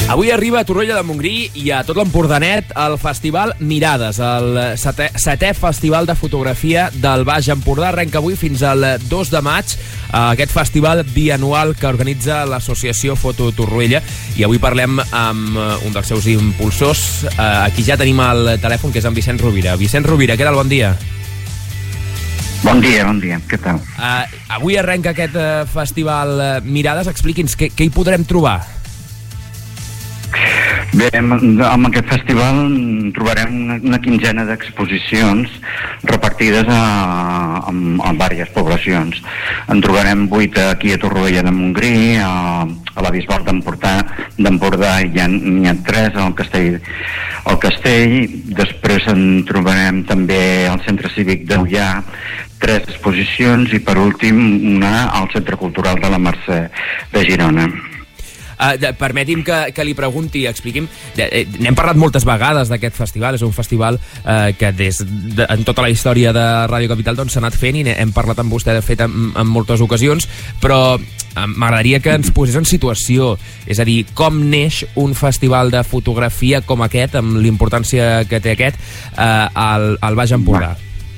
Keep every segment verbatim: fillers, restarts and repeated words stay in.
Avui arriba a Torroella de Montgrí i a tot l'Empordanet el Festival Mirades, el setè, setè festival de fotografia del Baix Empordà. Arrenca avui fins al dos de maig aquest festival bianual que organitza l'associació Foto Torroella, i avui parlem amb un dels seus impulsors. Aquí ja tenim al telèfon, que és en Vicent Rovira. Vicent Rovira, què tal? Bon dia. Bon dia, bon dia. Què tal? Uh, avui arrenca aquest uh, festival Mirades. Expliqui'ns què, què hi podrem trobar. Bé, amb aquest festival trobarem una, una quinzena d'exposicions repartides a, a, a diverses poblacions. En trobarem vuit aquí a Torroella de Montgrí, a, a la Bisbal d'Empordà hi ha, hi ha tres, al Castell, al Castell. Després en trobarem també al Centre Cívic d'Ullà, tres exposicions, i per últim una al Centre Cultural de la Mercè de Girona. Uh, permeti'm que, que li pregunti, expliqui'm, eh, n'hem parlat moltes vegades d'aquest festival. És un festival eh, que des de, en tota la història de Ràdio Capital doncs s'ha anat fent, i hem parlat amb vostè de fet en, en moltes ocasions, però eh, m'agradaria que ens posés en situació, és a dir, com neix un festival de fotografia com aquest, amb l'importància que té aquest eh, al, al Baix Empordà.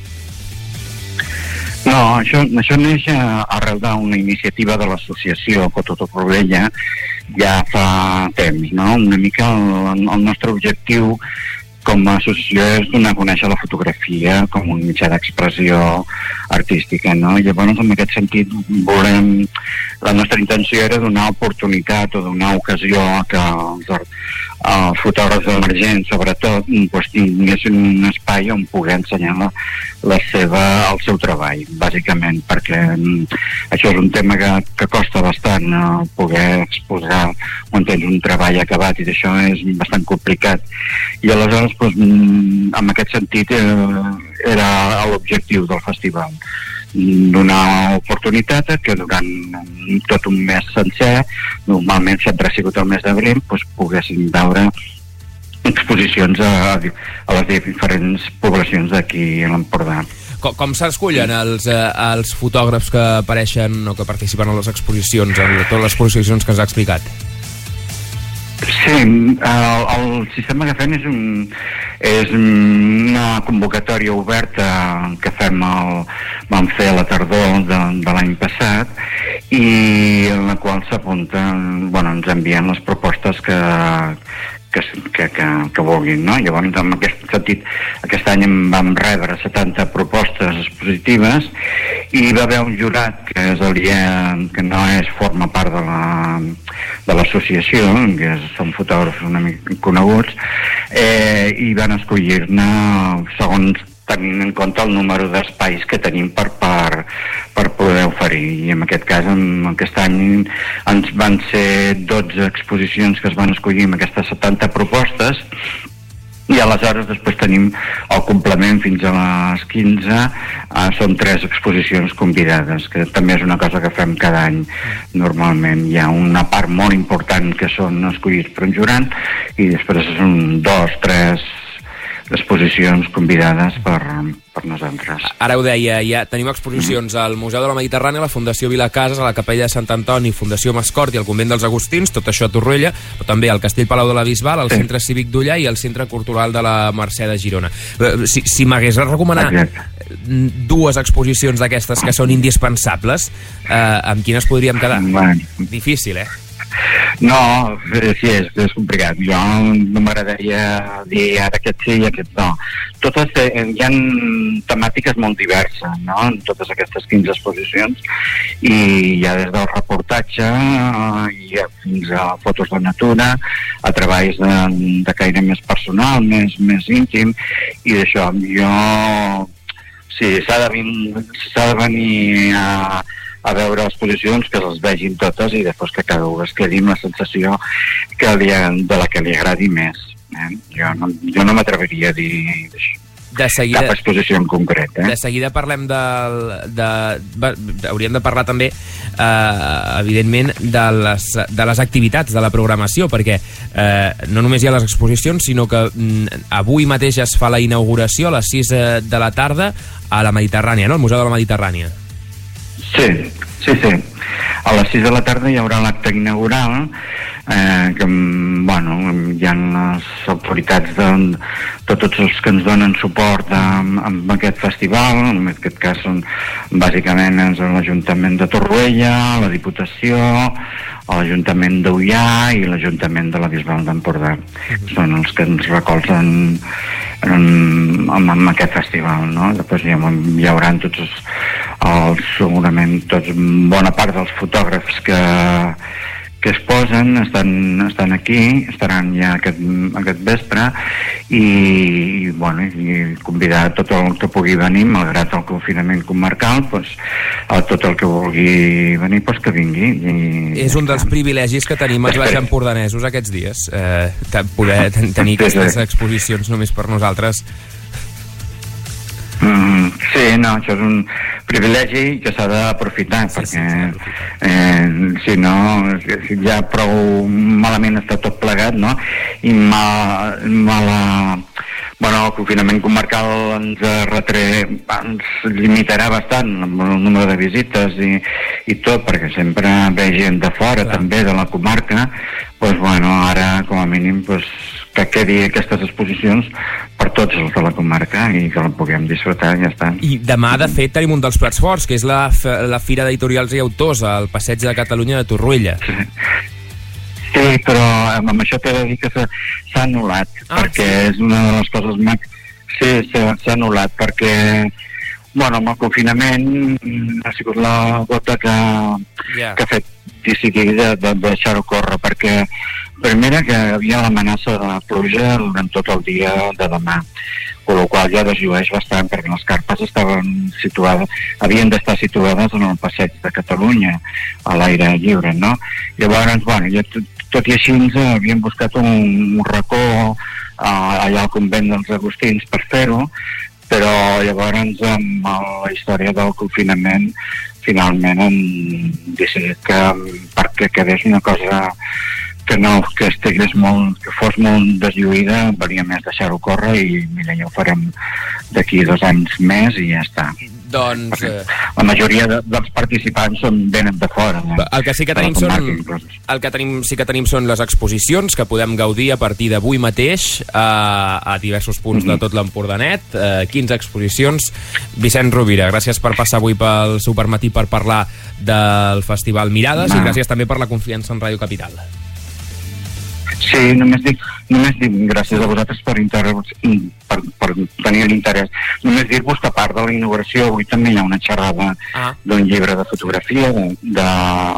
No, això, això neix arrel d'una iniciativa de l'associació Foto Torroella ja fa temps, no? Una mica el, el nostre objectiu com a associació és donar a conèixer la fotografia com un mitjà d'expressió artística, no? Llavors, en aquest sentit, volem... La nostra intenció era donar oportunitat o donar ocasió a que els, els fotògrafs emergents, sobretot, doncs, tinguessin un espai on poder ensenyar la, la seva, el seu treball, bàsicament, perquè això és un tema que, que costa bastant, no? Poder exposar quan tens un treball acabat, i d'això és bastant complicat. I aleshores, doncs, en aquest sentit, eh, era l'objectiu del festival. Donar oportunitat que durant tot un mes sencer, normalment sempre ha sigut el mes d'abril, doncs poguessin veure exposicions a, a les diferents poblacions d'aquí a l'Empordà. Com, com s'escullen els, eh, els fotògrafs que apareixen o que participen a les exposicions, en totes les exposicions que ens ha explicat? Sí, el, el sistema que fem és, un, és una convocatòria oberta que fem el, vam fer a la tardor de, de l'any passat, i en la qual s'apunten, bueno, ens envien les propostes que, que, que, que, que vulguin, no? Llavors, en aquest sentit, aquest any en vam rebre setanta propostes expositives, i hi va haver un jurat que és el que no és forma part de la de l'associació, que són fotògrafs una mica coneguts, eh, i van escollir-ne segons tenint en compte el número d'espais que tenim per, per, per poder oferir. I en aquest cas, en aquest any, ens van ser dotze exposicions que es van escollir amb aquestes setanta propostes, i aleshores després tenim el complement fins a les quinze, eh, són tres exposicions convidades, que també és una cosa que fem cada any normalment. Hi ha una part molt important que són escollits per un jurat, i després són dos, tres exposicions convidades per, per nosaltres. Ara ho deia, ja tenim exposicions al Museu de la Mediterrània, a la Fundació Vilacases, a la Capella de Sant Antoni, Fundació Mascort i al Convent dels Agustins, tot això a Torroella, però també al Castell Palau de la Bisbal, al sí. Centre Cívic d'Ullà i al Centre Cultural de la Mercè de Girona. Si, si m'hagués de recomanar Exacte. dues exposicions d'aquestes que són indispensables, eh, amb quines podríem quedar? Bueno. Difícil, eh? No, sí, és, és complicat. Jo no m'agradaria dir ara aquest sí i aquest no. Totes, eh, hi ha temàtiques molt diverses, no?, en totes aquestes quinze exposicions, i hi ha des del reportatge eh, fins a fotos de natura, a treballs de, de caire més personal, més, més íntim, i d'això jo... Sí, s'ha de, s'ha de venir a... a veure exposicions, que les vegin totes, i després que cada un es quedi amb la sensació que li, de la que li agradi més. Eh? Jo no, jo no m'atreviria a dir de seguida, cap exposició en concret. Eh? De seguida parlem de, de, de, de... Hauríem de parlar també, eh, evidentment, de les, de les activitats, de la programació, perquè eh, no només hi ha les exposicions, sinó que mm, avui mateix es fa la inauguració a les sis de la tarda a la Mediterrània, no?, al Museu de la Mediterrània. Sí, sí, sí. A les sis de la tarda hi haurà l'acte inaugural, eh, que, bueno, hi ha les autoritats de, de tots els que ens donen suport amb, amb aquest festival. En aquest cas són bàsicament és l'Ajuntament de Torroella, la Diputació, l'Ajuntament d'Ullà i l'Ajuntament de la Bisbal d'Empordà. Mm-hmm. Són els que ens recolzen en, en, en aquest festival, no? Després hi, ha, hi haurà tots els, els, segurament tots, bona part dels fotògrafs que que es posen, estan, estan aquí, estaran ja aquest, aquest vespre i, i, bueno, i convidar tot el que pugui venir, malgrat el confinament comarcal, pues, a tot el que vulgui venir, pues, que vingui. I, és un dels privilegis que tenim els baix empordanesos aquests dies, eh, poder tenir aquestes exposicions només per nosaltres. Mm, sí, no, això és un privilegi que s'ha d'aprofitar, sí, perquè sí, eh, si no ja prou malament està tot plegat, no? I mal, mala, bueno, el confinament comarcal ens retre, ens limitarà bastant amb el número de visites i, i tot, perquè sempre ve gent de fora, clar, també de la comarca. Pues, bueno, ara com a mínim pues, que quedi aquestes exposicions per tots els de la comarca i que la puguem disfrutar i ja està. I demà, de fet, tenim un dels plats forts, que és la, la Fira d'Editorials i Autors al Passeig de Catalunya de Torroella. Sí, sí, però amb això t'he de dir que s'ha anul·lat, ah, perquè sí? És una de les coses més... Sí, s'ha anul·lat, perquè bueno, amb el confinament ha sigut la gota que, yeah. que ha fet decidir de, de deixar-ho córrer, perquè primera que hi havia l'amenaça de pluja durant tot el dia de demà, amb la qual ja desllueix bastant, perquè les carpes estaven situades, havien d'estar situades en el Passeig de Catalunya, a l'aire lliure, no? Llavors, bueno, ja tot, tot i així ens havíem buscat un, un racó uh, allà al convent dels Agustins per fer-ho, però llavors amb la història del confinament finalment hem decidit que perquè quedés una cosa que no, que estigués molt, que fos molt deslluïda, valia més deixar-ho córrer i mira, ja ho farem d'aquí dos anys més i ja està. Doncs... La majoria de, dels participants són venen de fora. Eh? El que sí que tenim són, el que tenim, sí que tenim són les exposicions que podem gaudir a partir d'avui mateix a, a diversos punts mm-hmm. de tot l'Empordanet. Eh, quinze exposicions. Vicent Rovira, gràcies per passar avui pel Supermatí per parlar del Festival Mirades no. i gràcies també per la confiança en Ràdio Capital. Sí, només dic, només dic gràcies a vosaltres per, per, per tenir l'interès. Només dir-vos que a part de la inauguració avui també hi ha una xerrada ah. d'un llibre de fotografia de, de,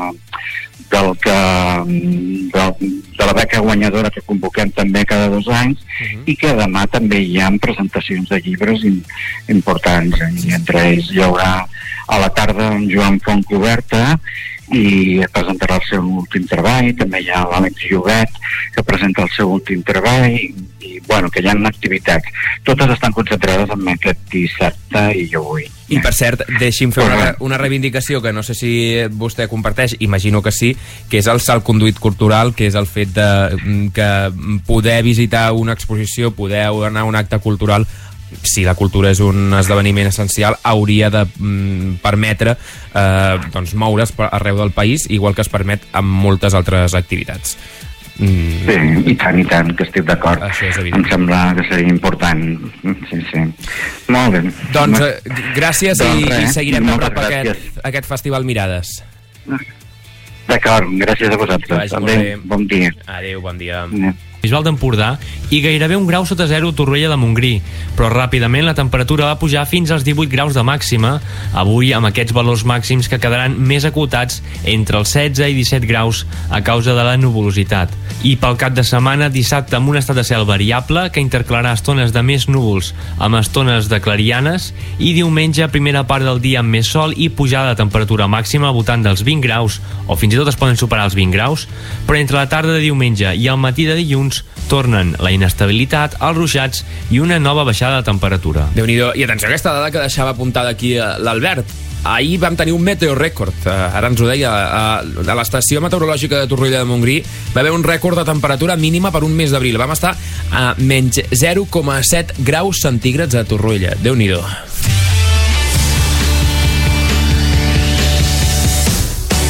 del que, de, de la beca guanyadora que convoquem també cada dos anys uh-huh. i que demà també hi ha presentacions de llibres in, importants i entre ells hi haurà a la tarda en Joan Fontcoberta i presentarà el seu últim treball, també hi ha l'Àlex Llobet que presenta el seu últim treball i, i bueno, que hi ha activitats. Totes estan concentrades en aquest dissabte i avui. I per cert, deixi'm fer una, una reivindicació que no sé si vostè comparteix, imagino que sí, que és el salconduit cultural, que és el fet de que poder visitar una exposició, poder anar a un acte cultural, si la cultura és un esdeveniment essencial, hauria de mm, permetre eh, doncs, moure's arreu del país, igual que es permet amb moltes altres activitats. Mm. Sí, i tant, i tant, que estic d'acord. Em sembla que seria important. Sí, sí. Molt bé. Doncs eh, gràcies doncs, i, i seguirem de prop aquest, aquest Festival Mirades. D'acord, gràcies a vosaltres. Adéu, bon dia. Adéu, bon dia. Adéu. Bisbal d'Empordà i gairebé un grau sota zero a Torroella de Montgrí, però ràpidament la temperatura va pujar fins als divuit graus de màxima, avui amb aquests valors màxims que quedaran més acotats entre els setze i disset graus a causa de la nuvolositat. I pel cap de setmana, dissabte amb un estat de cel variable que intercalarà estones de més núvols amb estones de clarianes i diumenge primera part del dia amb més sol i pujada de temperatura màxima al voltant dels vint graus o fins i tot es poden superar els vint graus, però entre la tarda de diumenge i el matí de dilluns tornen la inestabilitat, els ruixats i una nova baixada de temperatura. Déu-n'hi-do. I atenció a aquesta dada que deixava apuntada aquí l'Albert. Ahir vam tenir un meteorècord, ara ens ho deia, a l'estació meteorològica de Torroella de Montgrí va haver un rècord de temperatura mínima per un mes d'abril. Vam estar a menys zero coma set graus centígrads a Torroella. Déu-n'hi-do.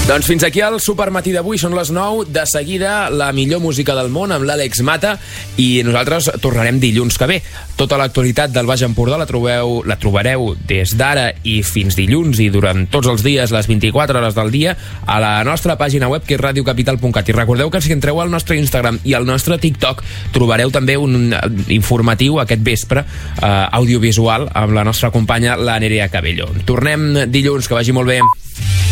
Doncs fins aquí el Supermatí d'avui, són les nou. De seguida, la millor música del món amb l'Àlex Mata, i nosaltres tornarem dilluns que ve. Tota l'actualitat del Baix Empordà la trobeu, la trobareu des d'ara i fins dilluns i durant tots els dies, les vint-i-quatre hores del dia, a la nostra pàgina web, que és radio capital punt cat. I recordeu que si entreu al nostre Instagram i al nostre TikTok trobareu també un informatiu aquest vespre, eh, audiovisual, amb la nostra companya, la Nerea Cabello. Tornem dilluns, que vagi molt bé.